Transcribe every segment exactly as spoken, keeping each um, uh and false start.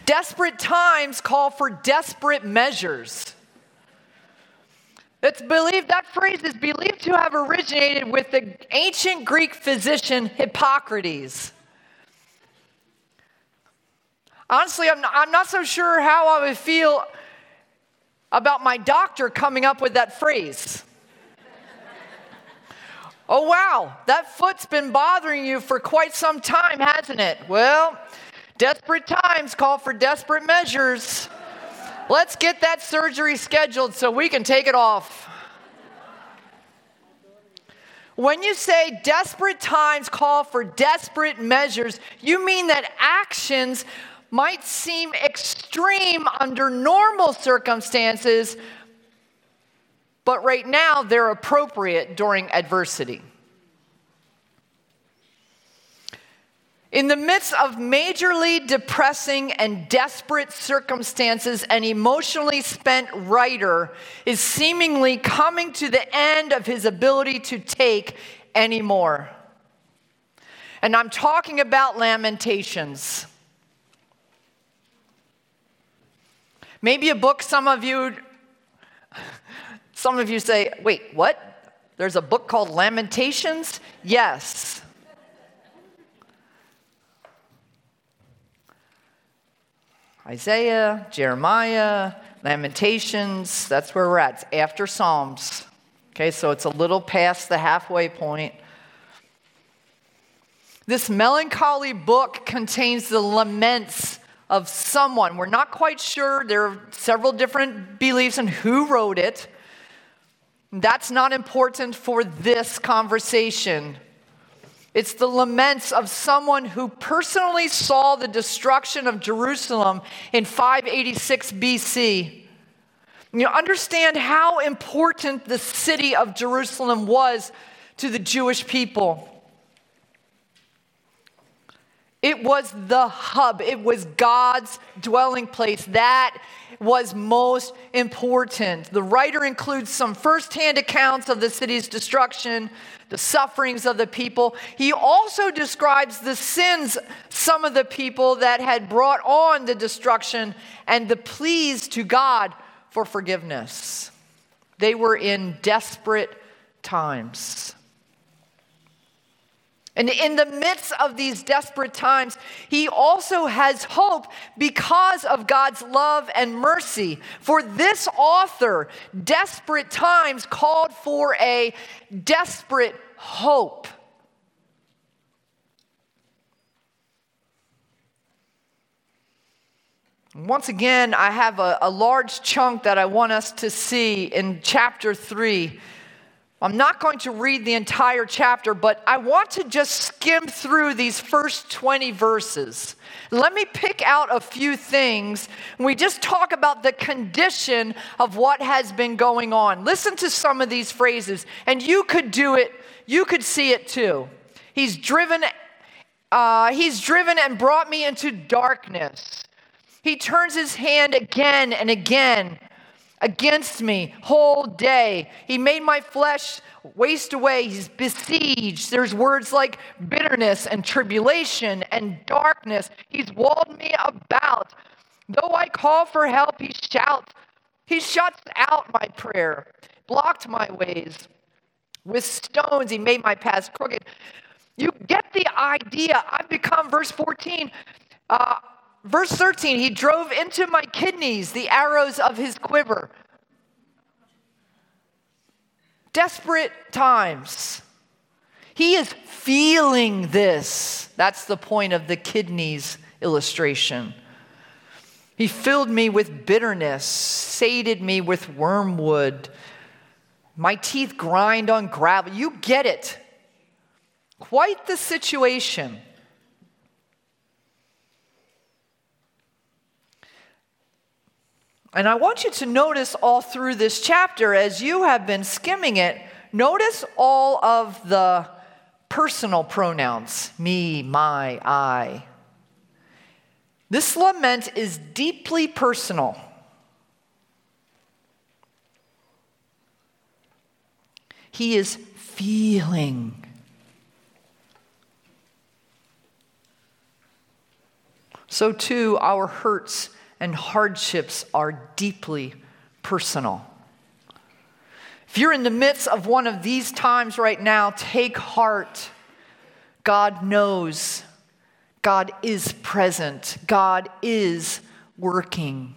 Desperate times call for desperate measures. It's believed, that phrase is believed to have originated with the ancient Greek physician Hippocrates. Honestly, I'm not, I'm not so sure how I would feel about my doctor coming up with that phrase. Oh, wow, that foot's been bothering you for quite some time, hasn't it? Well, desperate times call for desperate measures. Let's get that surgery scheduled so we can take it off. When you say desperate times call for desperate measures, you mean that actions might seem extreme under normal circumstances, but right now they're appropriate during adversity. In the midst of majorly depressing and desperate circumstances, an emotionally spent writer is seemingly coming to the end of his ability to take anymore. And I'm talking about Lamentations. Maybe a book some of you, some of you say, wait, what? There's a book called Lamentations? Yes. Isaiah, Jeremiah, Lamentations, that's where we're at. It's after Psalms. Okay, so it's a little past the halfway point. This melancholy book contains the laments of someone. We're not quite sure. There are several different beliefs on who wrote it. That's not important for this conversation. It's the laments of someone who personally saw the destruction of Jerusalem in five eighty-six B C. You understand how important the city of Jerusalem was to the Jewish people. It was the hub. It was God's dwelling place. That was most important. The writer includes some firsthand accounts of the city's destruction, the sufferings of the people. He also describes the sins some of the people that had brought on the destruction and the pleas to God for forgiveness. They were in desperate times. And in the midst of these desperate times, he also has hope because of God's love and mercy. For this author, desperate times called for a desperate hope. Once again, I have a, a large chunk that I want us to see in chapter three. I'm not going to read the entire chapter, but I want to just skim through these first twenty verses. Let me pick out a few things. We just talk about the condition of what has been going on. Listen to some of these phrases, and you could do it. You could see it too. He's driven, uh, he's driven and brought me into darkness. He turns his hand again and again against me whole day. He made my flesh waste away. He's besieged. There's words like bitterness and tribulation and darkness. He's walled me about. Though I call for help, he shouts. He shuts out my prayer, blocked my ways. With stones, he made my paths crooked. You get the idea. I've become, verse fourteen, uh, Verse thirteen, he drove into my kidneys the arrows of his quiver. Desperate times. He is feeling this. That's the point of the kidneys illustration. He filled me with bitterness, sated me with wormwood. My teeth grind on gravel. You get it. Quite the situation. And I want you to notice all through this chapter, as you have been skimming it, notice all of the personal pronouns. Me, my, I. This lament is deeply personal. He is feeling. so too our hurts and hardships are deeply personal. If you're in the midst of one of these times right now, take heart. God knows. God is present. God is working.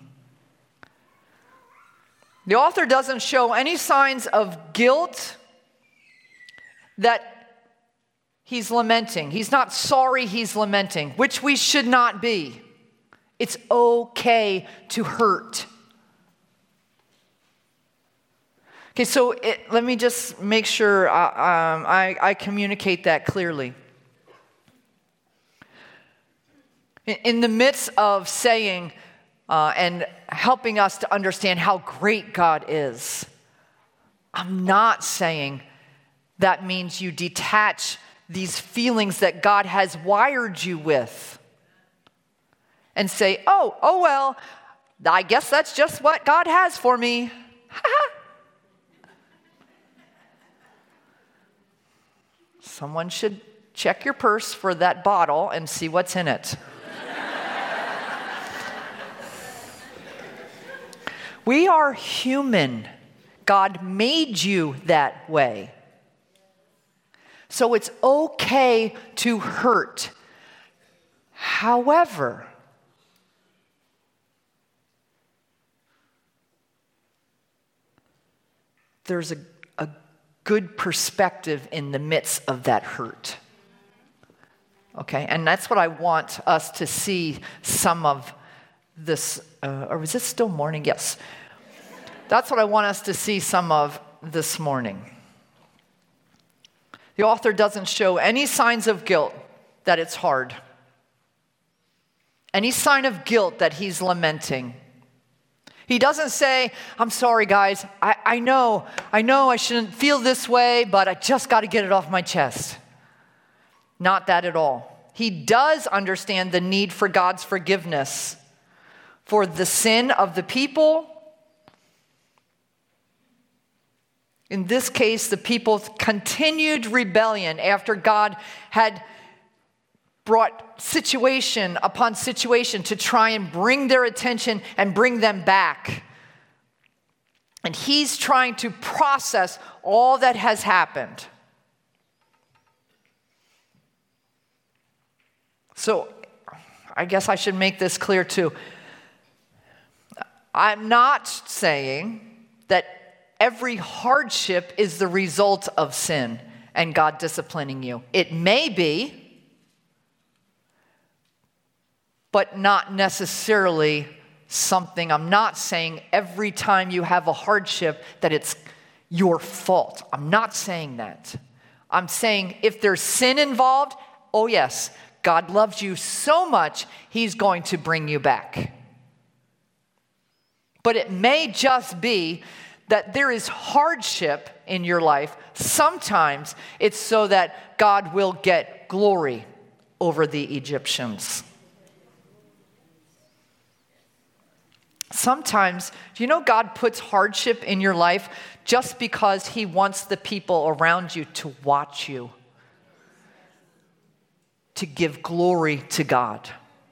The author doesn't show any signs of guilt that he's lamenting. He's not sorry he's lamenting, which we should not be. It's okay to hurt. Okay, so it, let me just make sure I, um, I, I communicate that clearly. In, in the midst of saying uh, and helping us to understand how great God is, I'm not saying that means you detach these feelings that God has wired you with and say, oh, oh well, I guess that's just what God has for me. Someone should check your purse for that bottle and see what's in it. We are human. God made you that way. So it's okay to hurt. However, there's a, a good perspective in the midst of that hurt. Okay, and that's what I want us to see some of this, uh, or is it still morning? Yes. That's what I want us to see some of this morning. The author doesn't show any signs of guilt that it's hard. Any sign of guilt that he's lamenting. He doesn't say, I'm sorry, guys. I, I know, I know I shouldn't feel this way, but I just got to get it off my chest. Not that at all. He does understand the need for God's forgiveness for the sin of the people. In this case, the people's continued rebellion after God had brought situation upon situation to try and bring their attention and bring them back. And he's trying to process all that has happened. So, I guess I should make this clear too. I'm not saying that every hardship is the result of sin and God disciplining you. It may be, but not necessarily something. I'm not saying every time you have a hardship that it's your fault. I'm not saying that. I'm saying if there's sin involved, oh yes, God loves you so much, he's going to bring you back. But it may just be that there is hardship in your life. Sometimes it's so that God will get glory over the Egyptians. Sometimes, do you know God puts hardship in your life just because he wants the people around you to watch you, to give glory to God?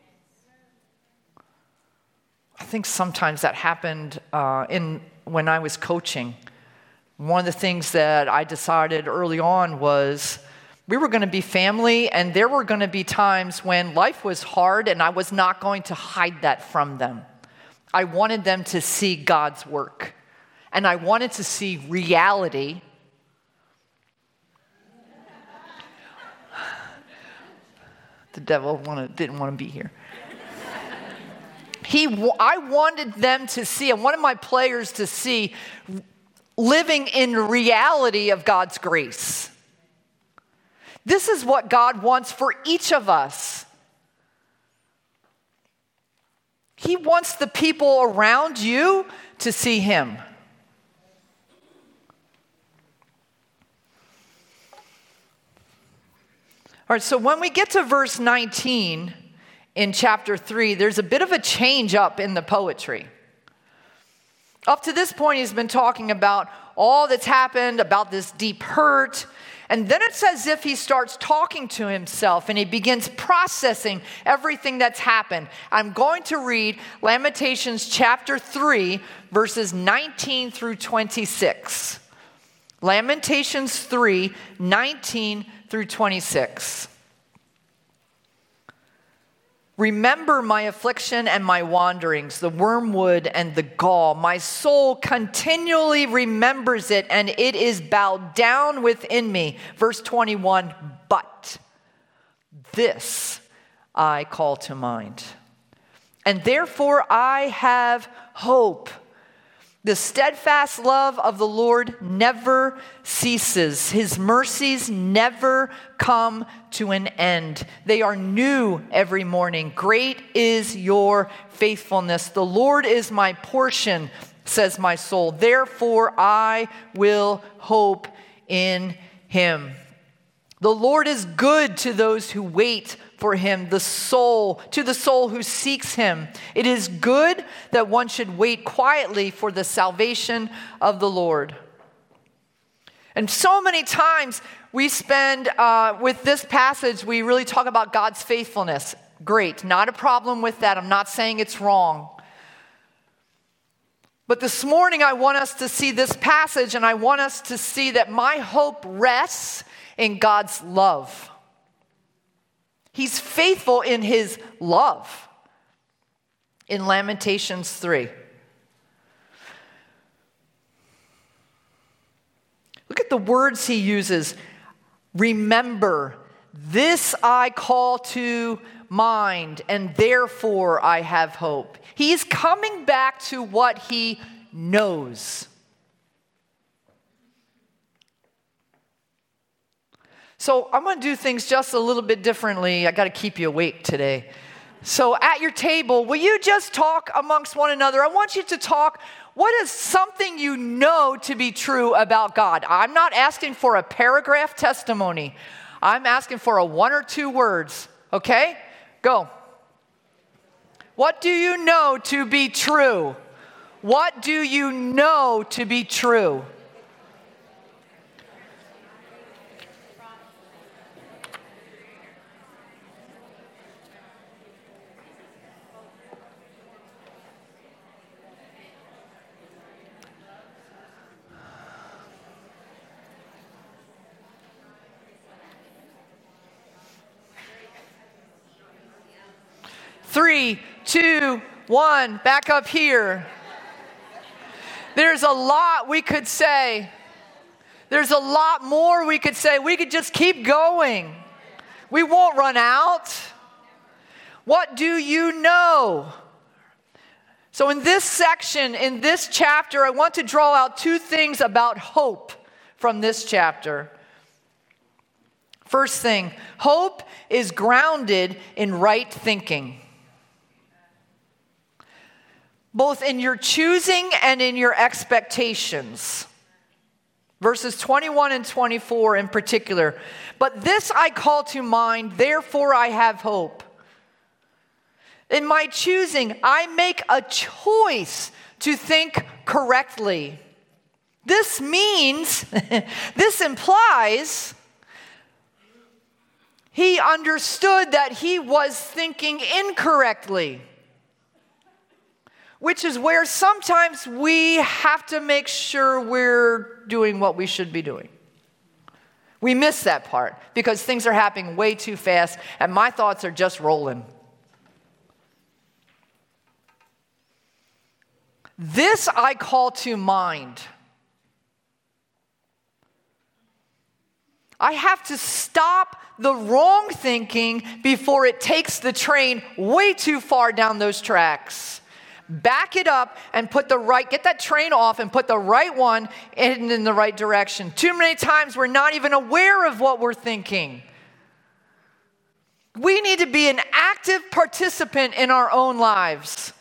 I think sometimes that happened uh, in when I was coaching. One of the things that I decided early on was we were going to be family, and there were going to be times when life was hard, and I was not going to hide that from them. I wanted them to see God's work, and I wanted to see reality. The devil wanted, didn't want to be here. He, I wanted them to see, I wanted my players to see living in reality of God's grace. This is what God wants for each of us. He wants the people around you to see him. All right, so when we get to verse nineteen in chapter three, there's a bit of a change up in the poetry. Up to this point, he's been talking about all that's happened, about this deep hurt, And then it's as if he starts talking to himself and he begins processing everything that's happened. I'm going to read Lamentations chapter three, verses nineteen through twenty-six. Lamentations three, nineteen through twenty-six. Remember my affliction and my wanderings, the wormwood and the gall. My soul continually remembers it, and it is bowed down within me. Verse twenty-one, but this I call to mind, and therefore I have hope. The steadfast love of the Lord never ceases. His mercies never come to an end. They are new every morning. Great is your faithfulness. The Lord is my portion, says my soul. Therefore, I will hope in him. The Lord is good to those who wait for him, the soul, to the soul who seeks him. It is good that one should wait quietly for the salvation of the Lord. And so many times we spend, uh, with this passage, we really talk about God's faithfulness. Great, not a problem with that. I'm not saying it's wrong. But this morning I want us to see this passage, and I want us to see that my hope rests in God's love. He's faithful in his love. In Lamentations three. Look at the words he uses. Remember, this I call to mind, and therefore I have hope. He's coming back to what he knows. So I'm going to do things just a little bit differently. I got to keep you awake today. So at your table, will you just talk amongst one another? I want you to talk. What is something you know to be true about God? I'm not asking for a paragraph testimony. I'm asking for a one or two words. Okay? Go. What do you know to be true? What do you know to be true? Three, two, one, back up here. There's a lot we could say. There's a lot more we could say. We could just keep going. We won't run out. What do you know? So in this section, in this chapter, I want to draw out two things about hope from this chapter. First thing, hope is grounded in right thinking. Both in your choosing and in your expectations. Verses twenty-one and twenty-four in particular. But this I call to mind, therefore I have hope. In my choosing, I make a choice to think correctly. This means, this implies, he understood that he was thinking incorrectly. Which is where sometimes we have to make sure we're doing what we should be doing. We miss that part because things are happening way too fast and my thoughts are just rolling. This I call to mind. I have to stop the wrong thinking before it takes the train way too far down those tracks. Back it up and put the right, get that train off and put the right one in, in the right direction. Too many times we're not even aware of what we're thinking. We need to be an active participant in our own lives.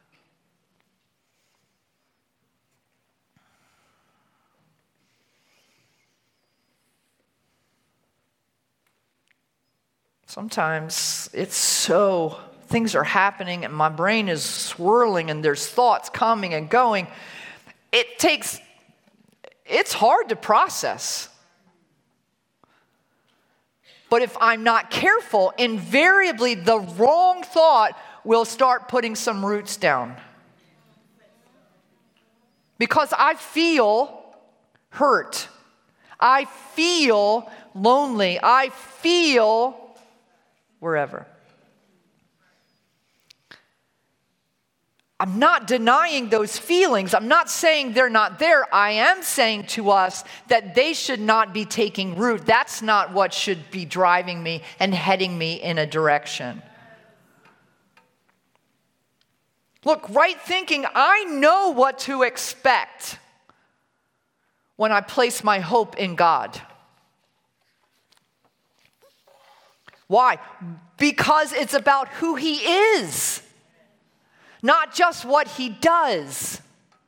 Sometimes it's so, things are happening and my brain is swirling and there's thoughts coming and going. It takes, it's hard to process. But if I'm not careful, invariably the wrong thought will start putting some roots down. Because I feel hurt. I feel lonely. I feel wherever. I'm not denying those feelings. I'm not saying they're not there. I am saying to us that they should not be taking root. That's not what should be driving me and heading me in a direction. Look, right thinking, I know what to expect when I place my hope in God. Why? Because it's about who He is, not just what He does.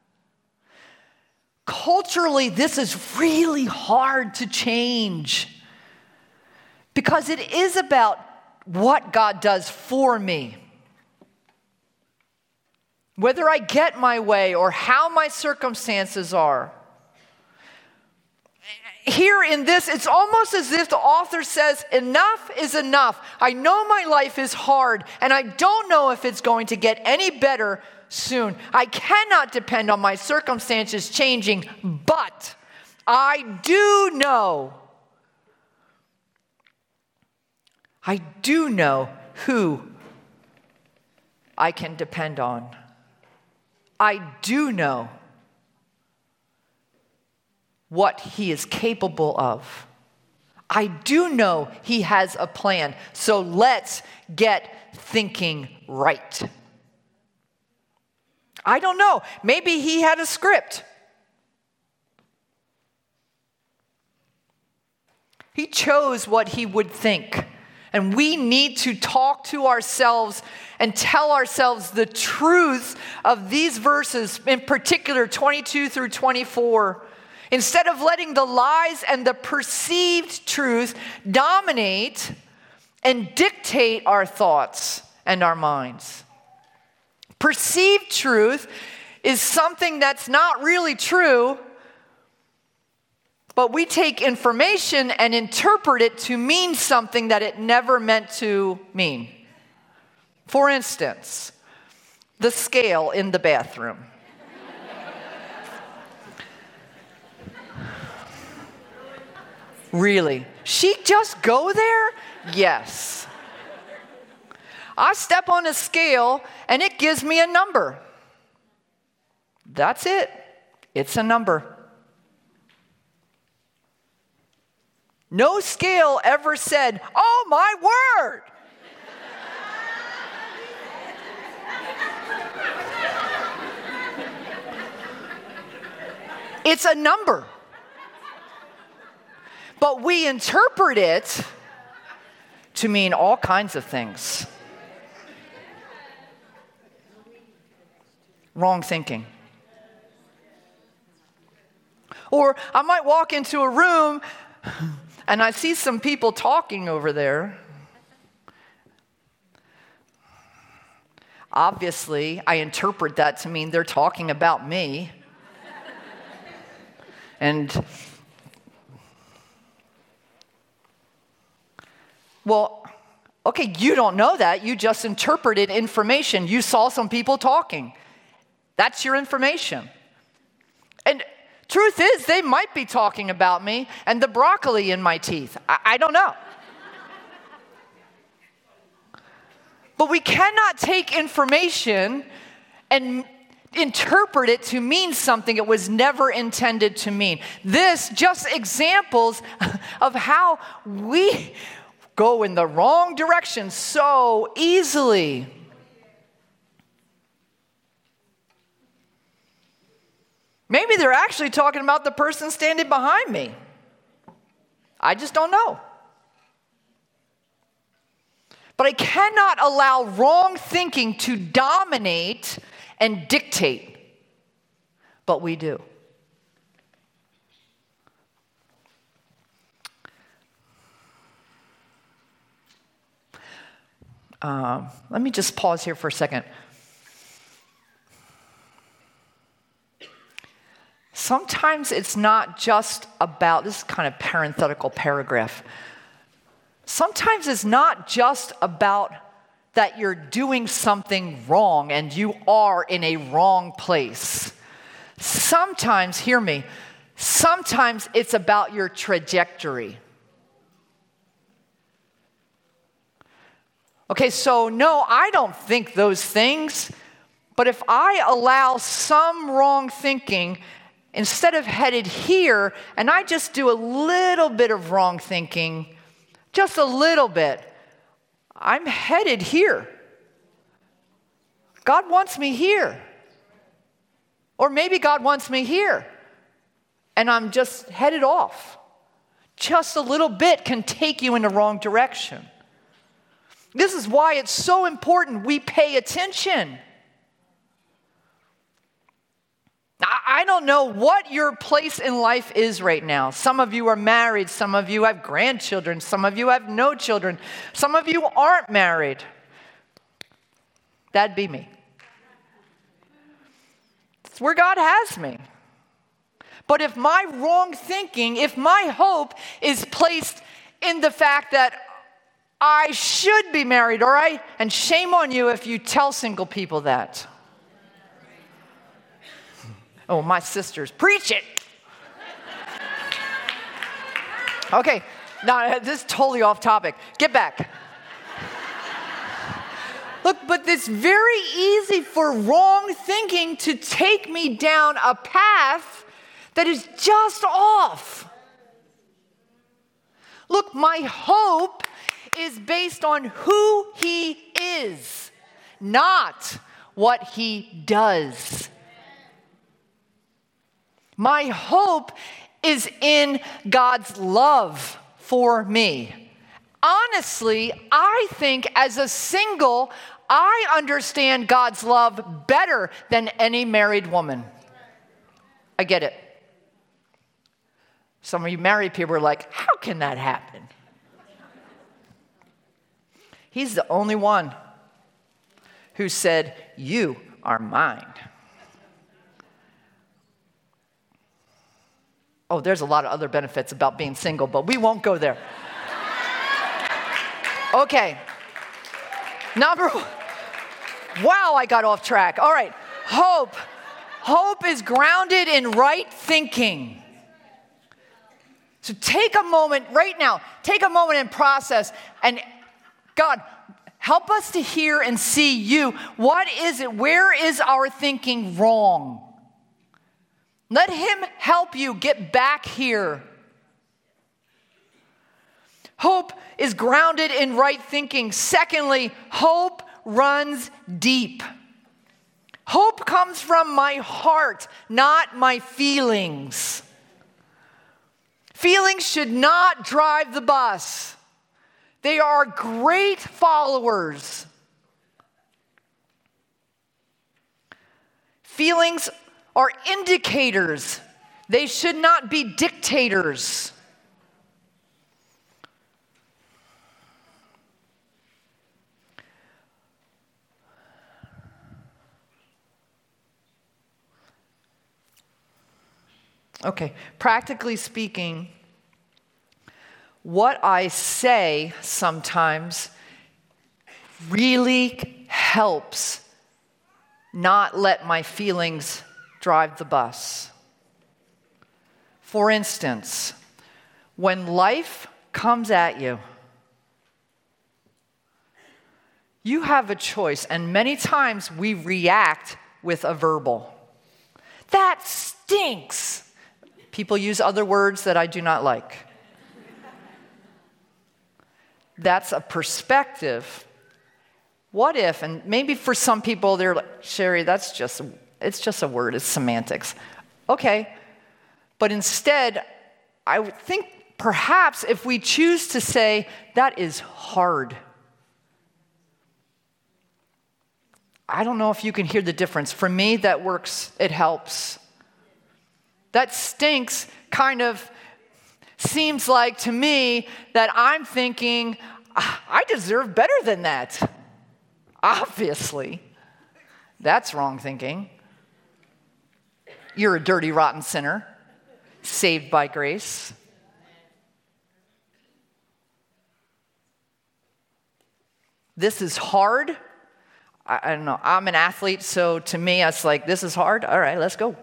Culturally, this is really hard to change because it is about what God does for me. Whether I get my way or how my circumstances are. Here in this, it's almost as if the author says, enough is enough. I know my life is hard, and I don't know if it's going to get any better soon. I cannot depend on my circumstances changing, but I do know, I do know who I can depend on. I do know what He is capable of. I do know He has a plan. So let's get thinking right. I don't know. Maybe He had a script. He chose what He would think. And we need to talk to ourselves and tell ourselves the truth of these verses, in particular twenty-two through twenty-four. Instead of letting the lies and the perceived truth dominate and dictate our thoughts and our minds. Perceived truth is something that's not really true, but we take information and interpret it to mean something that it never meant to mean. For instance, the scale in the bathroom. Really? She just go there? Yes. I step on a scale and it gives me a number. That's it. It's a number. No scale ever said, "Oh my word." It's a number. But we interpret it to mean all kinds of things. Wrong thinking. Or I might walk into a room and I see some people talking over there. Obviously, I interpret that to mean they're talking about me. And well, okay, you don't know that. You just interpreted information. You saw some people talking. That's your information. And truth is, they might be talking about me and the broccoli in my teeth. I, I don't know. But we cannot take information and interpret it to mean something it was never intended to mean. This just examples of how we go in the wrong direction so easily. Maybe they're actually talking about the person standing behind me. I just don't know. But I cannot allow wrong thinking to dominate and dictate. But we do. Um, let me just pause here for a second. Sometimes it's not just about, this is kind of parenthetical paragraph. sometimes it's not just about that you're doing something wrong and you are in a wrong place. Sometimes, hear me, sometimes it's about your trajectory. Okay, so no, I don't think those things, but if I allow some wrong thinking, instead of headed here, and I just do a little bit of wrong thinking, just a little bit, I'm headed here. God wants me here. Or maybe God wants me here, and I'm just headed off. Just a little bit can take you in the wrong direction. This is why it's so important we pay attention. I don't know what your place in life is right now. Some of you are married. Some of you have grandchildren. Some of you have no children. Some of you aren't married. That'd be me. It's where God has me. But if my wrong thinking, if my hope is placed in the fact that I should be married, all right? And shame on you if you tell single people that. Oh, my sisters, preach it. Okay, now this is totally off topic. Get back. Look, but it's very easy for wrong thinking to take me down a path that is just off. Look, my hope is based on who he is, not what he does. My hope is in God's love for me. Honestly, I think as a single, I understand God's love better than any married woman. I get it. Some of you married people are like, how can that happen? He's the only one who said, you are mine. Oh, there's a lot of other benefits about being single, but we won't go there. Okay. Number one. Wow, I got off track. All right. Hope. Hope is grounded in right thinking. So take a moment right now. Take a moment and process. And God, help us to hear and see you. What is it? Where is our thinking wrong? Let him help you get back here. Hope is grounded in right thinking. Secondly, hope runs deep. Hope comes from my heart, not my feelings. Feelings should not drive the bus. They are great followers. Feelings are indicators. They should not be dictators. Okay, practically speaking, what I say sometimes really helps not let my feelings drive the bus. For instance, when life comes at you, you have a choice, and many times we react with a verbal. That stinks. People use other words that I do not like. That's a perspective. What if, and maybe for some people they're like, Sherry, that's just, it's just a word, it's semantics. Okay, but instead, I would think perhaps if we choose to say, that is hard. I don't know if you can hear the difference. For me, that works, it helps. That stinks kind of seems like to me that I'm thinking, I deserve better than that. Obviously. That's wrong thinking. You're a dirty, rotten sinner, saved by grace. This is hard. I, I don't know. I'm an athlete, so to me, it's like, this is hard. All right, let's go.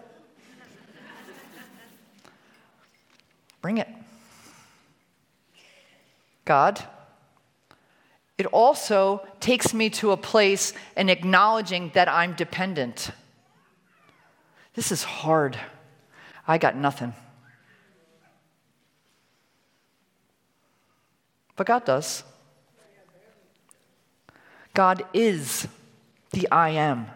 Bring it. God, it also takes me to a place in acknowledging that I'm dependent. This is hard. I got nothing. But God does. God is the I am.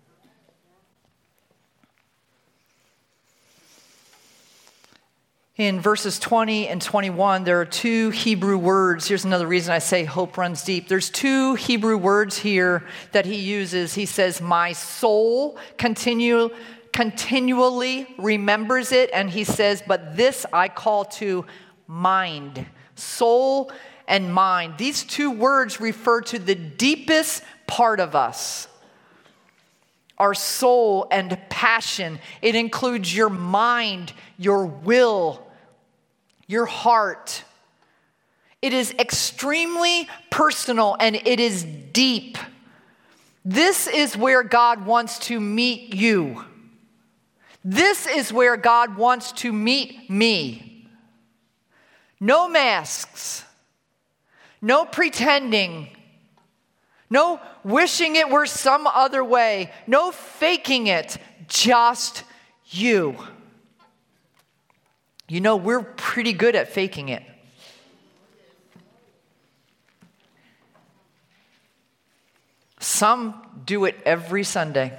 In verses twenty and twenty-one, there are two Hebrew words. Here's another reason I say hope runs deep. There's two Hebrew words here that he uses. He says, my soul continue, continually remembers it. And he says, but this I call to mind. Soul and mind. These two words refer to the deepest part of us. Our soul and passion. It includes your mind, your will, your heart. It is extremely personal and it is deep. This is where God wants to meet you. This is where God wants to meet me. No masks. No pretending. No wishing it were some other way. No faking it. Just you. You know, we're pretty good at faking it. Some do it every Sunday.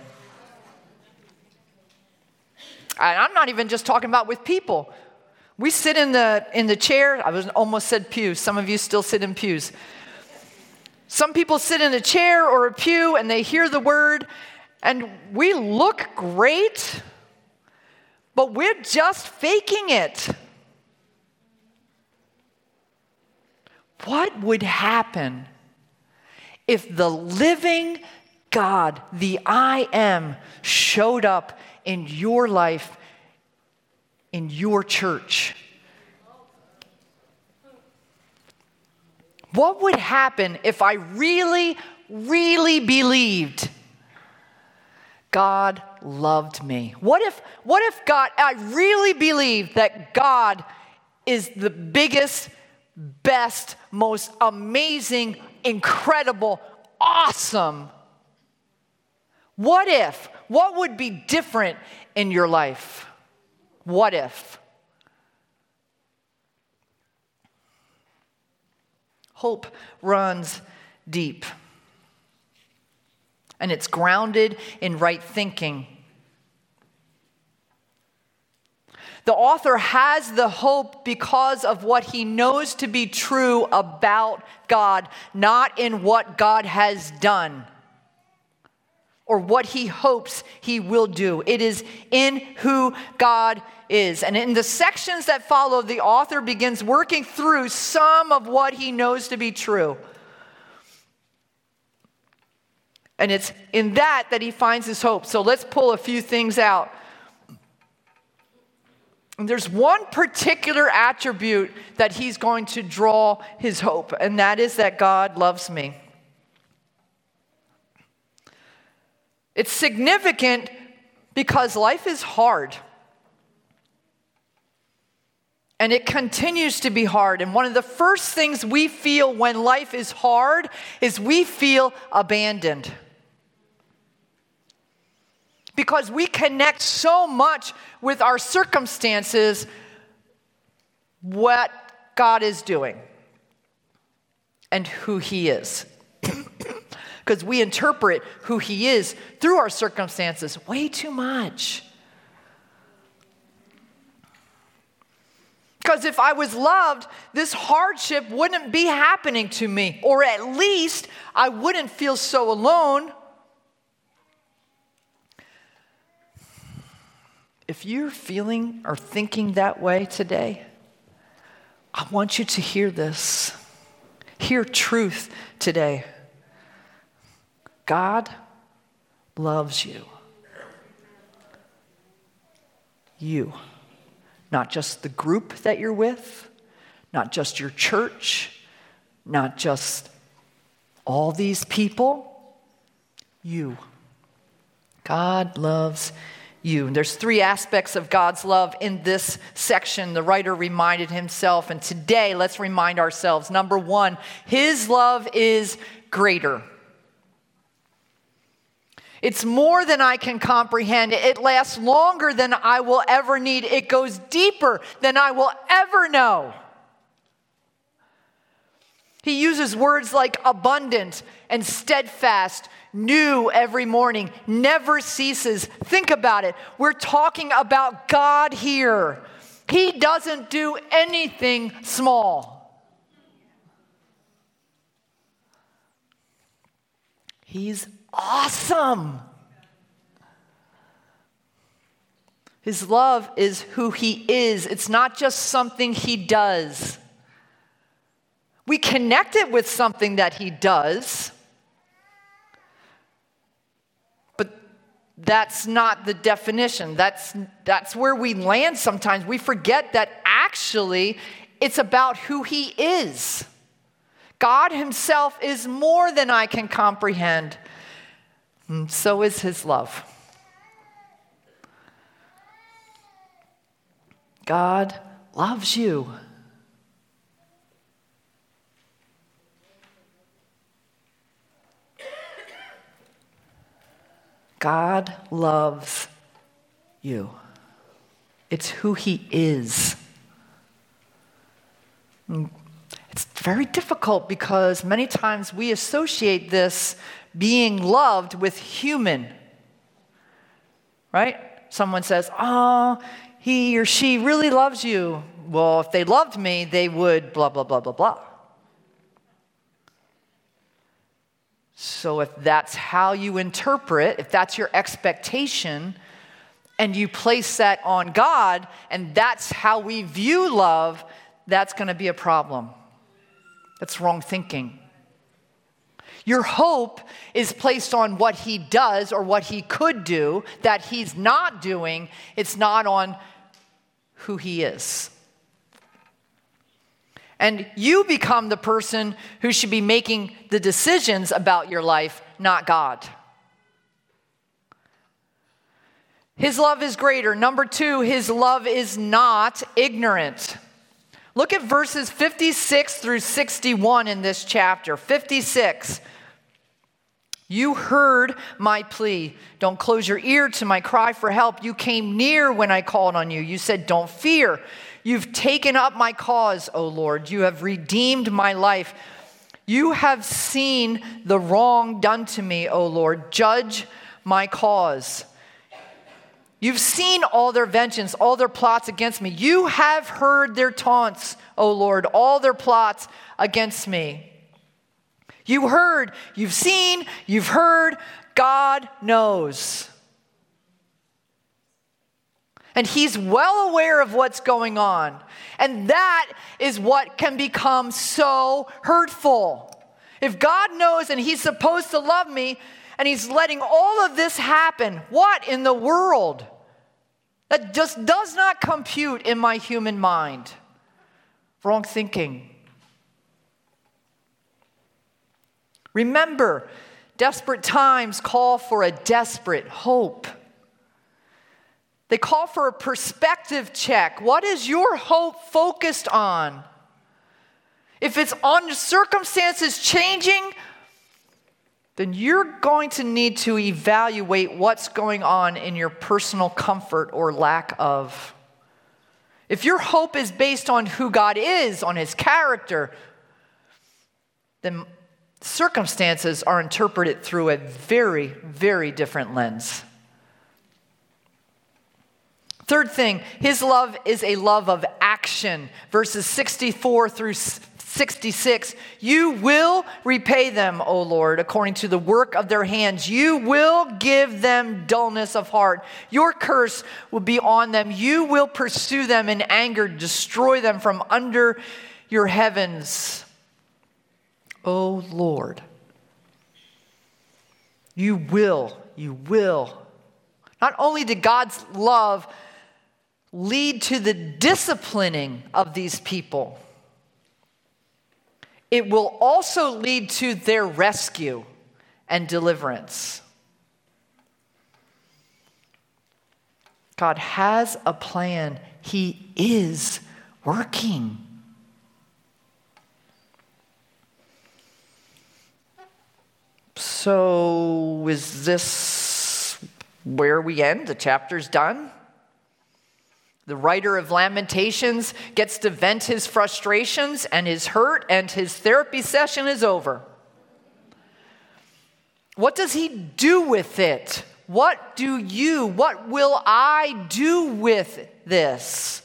And I'm not even just talking about with people. We sit in the in the chair. I was almost said pews. Some of you still sit in pews. Some people sit in a chair or a pew and they hear the word and we look great, but we're just faking it. What would happen if the living God, the I am, showed up in your life, in your church? What would happen if I really, really believed God loved me? What if, what if God, I really believed that God is the biggest, best, most amazing, incredible, awesome? What if? What would be different in your life? What if? Hope runs deep. And it's grounded in right thinking. The author has the hope because of what he knows to be true about God, not in what God has done or what he hopes he will do. It is in who God is. And in the sections that follow, the author begins working through some of what he knows to be true. And it's in that that he finds his hope. So let's pull a few things out. And there's one particular attribute that he's going to draw his hope, and that is that God loves me. It's significant because life is hard. And it continues to be hard. And one of the first things we feel when life is hard is we feel abandoned. Because we connect so much with our circumstances, what God is doing and who he is. Because we interpret who he is through our circumstances way too much. Because if I was loved, this hardship wouldn't be happening to me. Or at least I wouldn't feel so alone. If you're feeling or thinking that way today, I want you to hear this. Hear truth today. God loves you. You. Not just the group that you're with, not just your church, not just All these people, you. God loves you. There's three aspects of God's love in this section. The writer reminded himself, and today let's remind ourselves. Number one, his love is greater. It's more than I can comprehend. It lasts longer than I will ever need. It goes deeper than I will ever know. He uses words like abundant and steadfast, new every morning, never ceases. Think about it. We're talking about God here. He doesn't do anything small. He's awesome. His love is who he is. It's not just something he does. We connect it with something that he does, but that's not the definition. That's, that's where we land sometimes. We forget that actually it's about who he is. God himself is more than I can comprehend, and so is his love. God loves you. God loves you. It's who he is. It's very difficult because many times we associate this being loved with human. Right? Someone says, oh, he or she really loves you. Well, if they loved me, they would blah, blah, blah, blah, blah. So if that's how you interpret, if that's your expectation, and you place that on God, and that's how we view love, that's going to be a problem. That's wrong thinking. Your hope is placed on what he does or what he could do that he's not doing. It's not on who he is. And you become the person who should be making the decisions about your life, not God. His love is greater. Number two, his love is not ignorant. Look at verses fifty-six through sixty-one in this chapter. fifty-six. You heard my plea. Don't close your ear to my cry for help. You came near when I called on you. You said, don't fear. You've taken up my cause, O Lord. You have redeemed my life. You have seen the wrong done to me, O Lord. Judge my cause. You've seen all their vengeance, all their plots against me. You have heard their taunts, O Lord, all their plots against me. You heard, you've seen, you've heard. God knows. And he's well aware of what's going on. And that is what can become so hurtful. If God knows and he's supposed to love me, and he's letting all of this happen, what in the world? That just does not compute in my human mind. Wrong thinking. Remember, desperate times call for a desperate hope. They call for a perspective check. What is your hope focused on? If it's on circumstances changing, then you're going to need to evaluate what's going on in your personal comfort or lack of. If your hope is based on who God is, on his character, then circumstances are interpreted through a very, very different lens. Third thing, his love is a love of action. Verses sixty-four through sixty-six. You will repay them, O Lord, according to the work of their hands. You will give them dullness of heart. Your curse will be on them. You will pursue them in anger, destroy them from under your heavens. O Lord, you will, you will. Not only did God's love lead to the disciplining of these people, it will also lead to their rescue and deliverance. God has a plan. He is working. So, is this where we end? The chapter's done? The writer of Lamentations gets to vent his frustrations and his hurt, and his therapy session is over. What does he do with it? What do you, what will I do with this?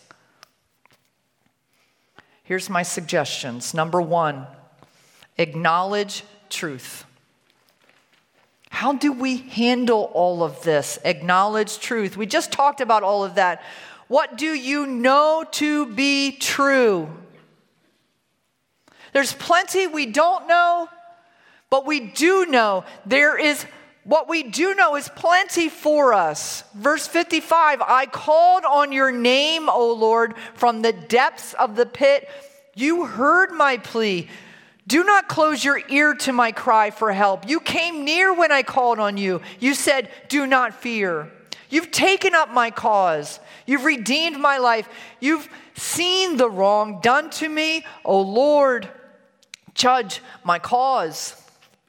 Here's my suggestions. Number one, acknowledge truth. How do we handle all of this? Acknowledge truth. We just talked about all of that. What do you know to be true? There's plenty we don't know, but we do know there is, what we do know is plenty for us. Verse fifty-five, I called on your name, O Lord, from the depths of the pit. You heard my plea. Do not close your ear to my cry for help. You came near when I called on you. You said, do not fear. You've taken up my cause. You've redeemed my life. You've seen the wrong done to me. O Lord, judge my cause.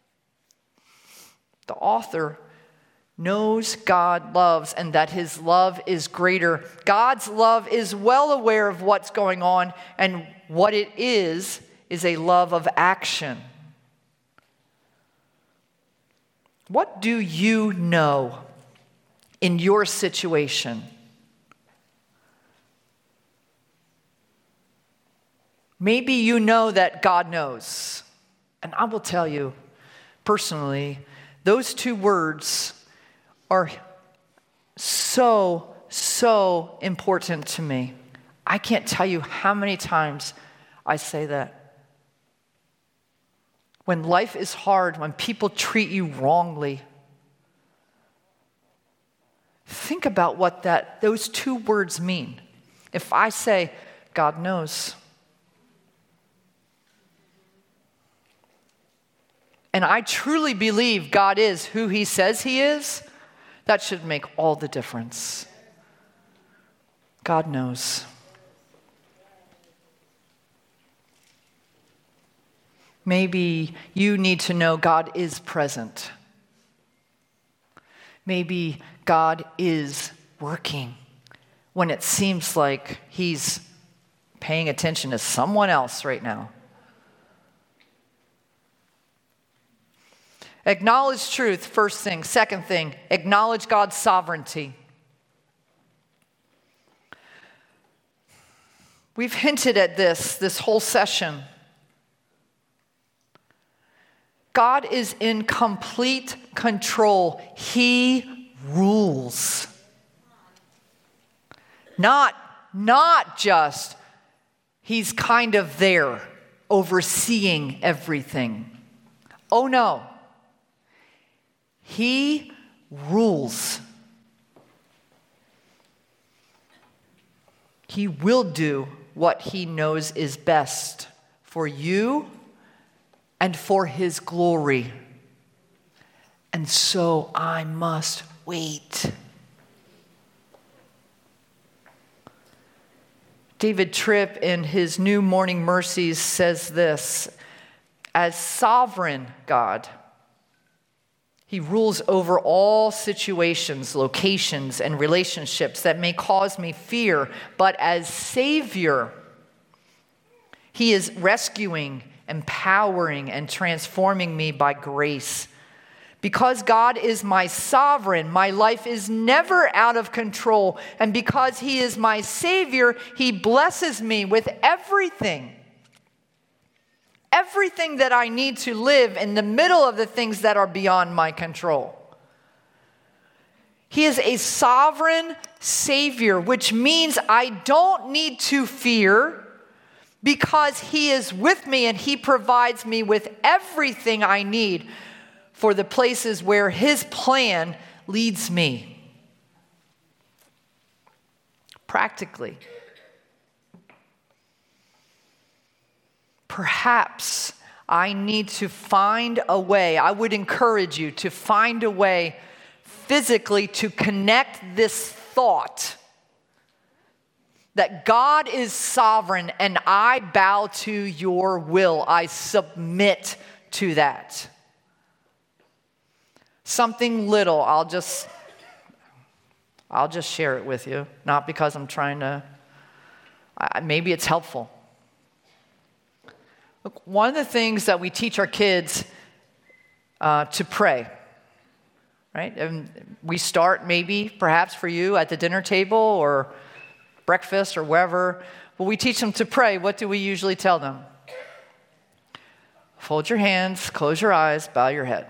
The author knows God loves and that his love is greater. God's love is well aware of what's going on, and what it is is a love of action. What do you know in your situation? Maybe you know that God knows. And I will tell you, personally, those two words are so, so important to me. I can't tell you how many times I say that. When life is hard, when people treat you wrongly, think about what that those two words mean. If I say, God knows, and I truly believe God is who he says he is, that should make all the difference. God knows. Maybe you need to know God is present. Maybe God is working when it seems like he's paying attention to someone else right now. Acknowledge truth, first thing. Second thing, acknowledge God's sovereignty. We've hinted at this this whole session. God is in complete control. He rules. Not, not just he's kind of there overseeing everything. Oh no. He rules. He will do what he knows is best for you and for his glory. And so I must wait. David Tripp, in his New Morning Mercies, says this: as sovereign God, he rules over all situations, locations, and relationships that may cause me fear. But as Savior, he is rescuing, empowering, and transforming me by grace. Because God is my sovereign, my life is never out of control. And because he is my Savior, he blesses me with everything. Everything that I need to live in the middle of the things that are beyond my control. He is a sovereign Savior, which means I don't need to fear because he is with me and he provides me with everything I need for the places where his plan leads me. Practically. Perhaps I need to find a way. I would encourage you to find a way physically to connect this thought that God is sovereign and I bow to your will. I submit to that. Something little, I'll just, I'll just share it with you. Not because I'm trying to, I, maybe it's helpful. Look, one of the things that we teach our kids uh, to pray, right? And we start maybe, perhaps for you, at the dinner table or breakfast or wherever. But we teach them to pray. What do we usually tell them? Fold your hands, close your eyes, bow your head.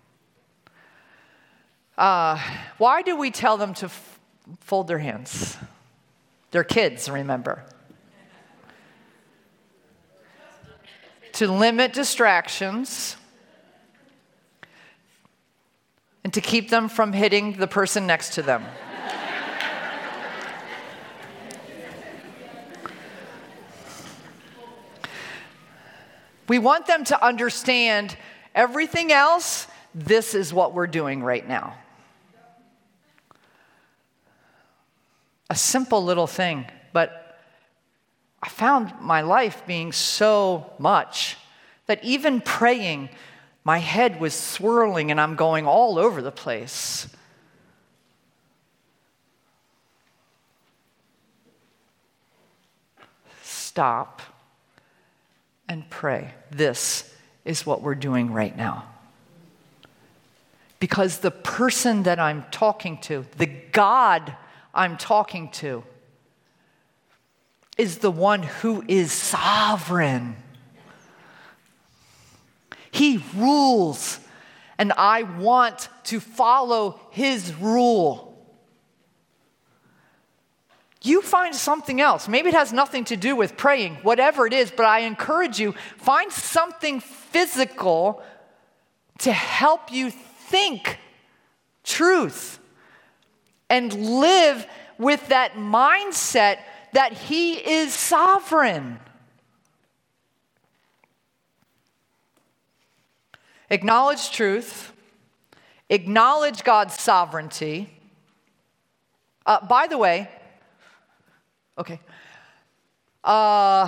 Uh, why do we tell them to f- fold their hands? They're kids, remember. To limit distractions and to keep them from hitting the person next to them. We want them to understand everything else, this is what we're doing right now. A simple little thing, but I found my life being so much that even praying, my head was swirling and I'm going all over the place. Stop and pray. This is what we're doing right now. Because the person that I'm talking to, the God I'm talking to, is the one who is sovereign. He rules, and I want to follow his rule. You find something else. Maybe it has nothing to do with praying, whatever it is, but I encourage you, find something physical to help you think truth and live with that mindset that he is sovereign. Acknowledge truth. Acknowledge God's sovereignty. Uh, by the way, okay. Uh,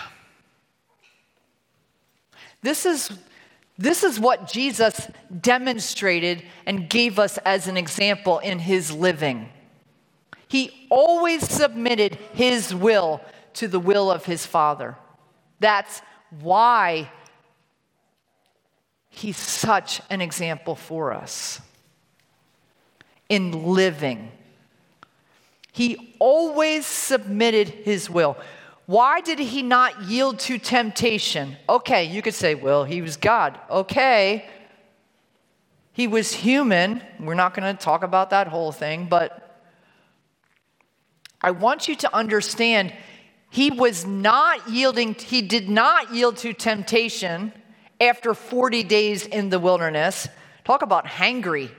this is this is what Jesus demonstrated and gave us as an example in his living. He always submitted his will to the will of his Father. That's why he's such an example for us in living. He always submitted his will. Why did he not yield to temptation? Okay, you could say, well, he was God. Okay. He was human. We're not going to talk about that whole thing, but I want you to understand he was not yielding, he did not yield to temptation after forty days in the wilderness. Talk about hangry.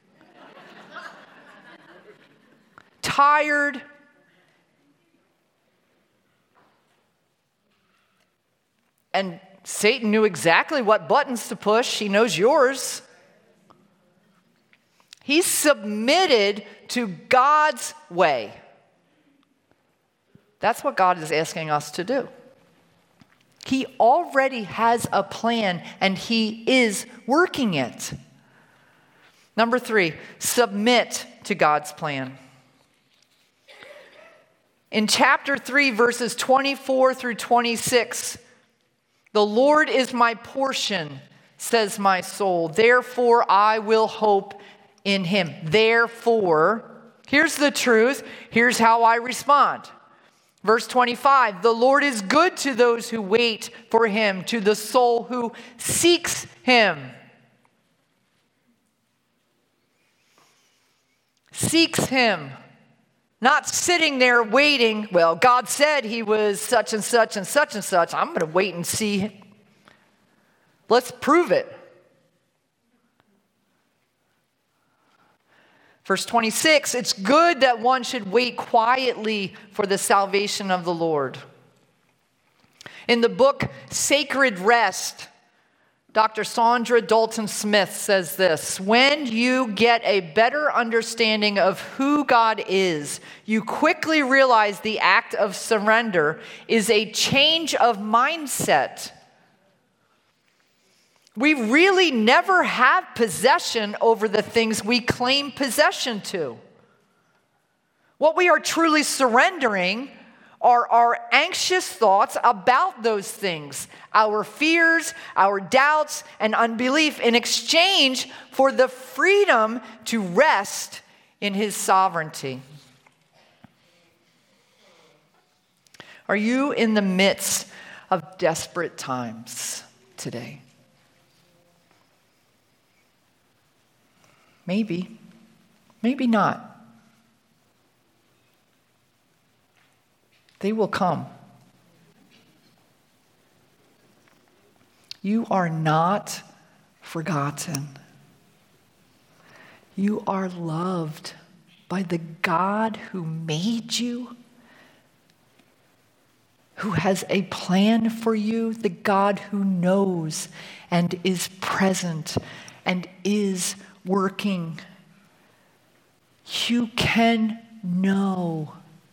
Tired. And Satan knew exactly what buttons to push. He knows yours. He submitted to God's way. That's what God is asking us to do. He already has a plan, and he is working it. Number three, submit to God's plan. In chapter three, verses twenty-four through twenty-six, the Lord is my portion, says my soul. Therefore, I will hope in him. Therefore, here's the truth. Here's how I respond. Verse twenty-five, the Lord is good to those who wait for him, to the soul who seeks him. Seeks him. Not sitting there waiting, well, God said he was such and such and such and such. I'm going to wait and see. Let's prove it. Verse twenty-six, it's good that one should wait quietly for the salvation of the Lord. In the book Sacred Rest, Doctor Sandra Dalton Smith says this: when you get a better understanding of who God is, you quickly realize the act of surrender is a change of mindset. We really never have possession over the things we claim possession to. What we are truly surrendering are our anxious thoughts about those things, our fears, our doubts, and unbelief, in exchange for the freedom to rest in His sovereignty. Are you in the midst of desperate times today? Maybe, maybe not. They will come. You are not forgotten. You are loved by the God who made you, who has a plan for you, the God who knows and is present and is working. You can know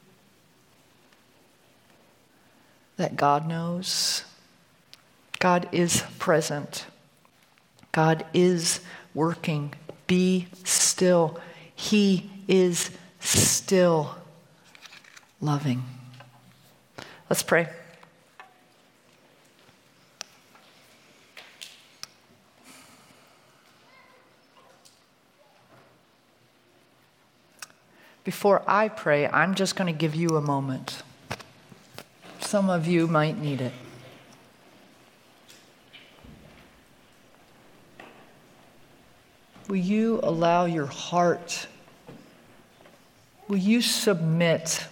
that God knows. God is present. God is working. Be still. He is still loving. Let's pray. Before I pray, I'm just going to give you a moment. Some of you might need it. Will you allow your heart, will you submit?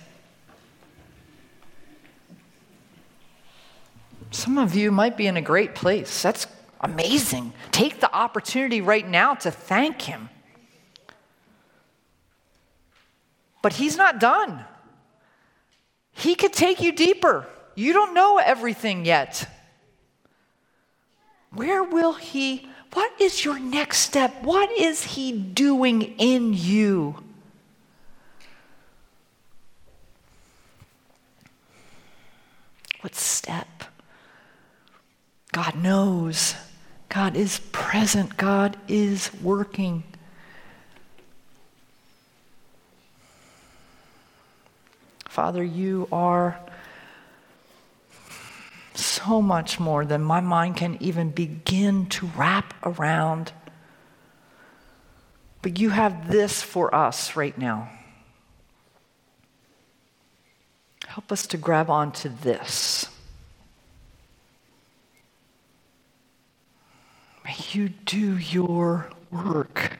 Some of you might be in a great place. That's amazing. Take the opportunity right now to thank Him. But He's not done. He could take you deeper. You don't know everything yet. Where will He, what is your next step? What is He doing in you? What step? God knows. God is present. God is working. Father, you are so much more than my mind can even begin to wrap around. But you have this for us right now. Help us to grab onto this. May you do your work.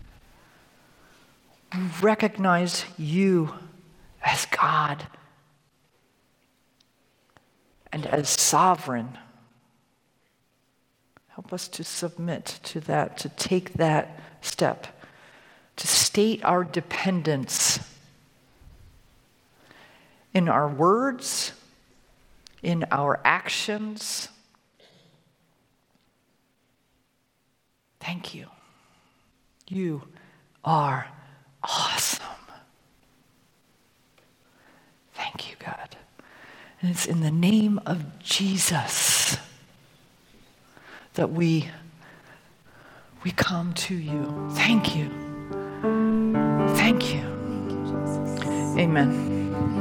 We recognize you as God and as sovereign. Help us to submit to that, to take that step, to state our dependence in our words, in our actions. Thank you. You are awesome. Thank you, God. And it's in the name of Jesus that we, we come to you. Thank you. Thank you. Amen.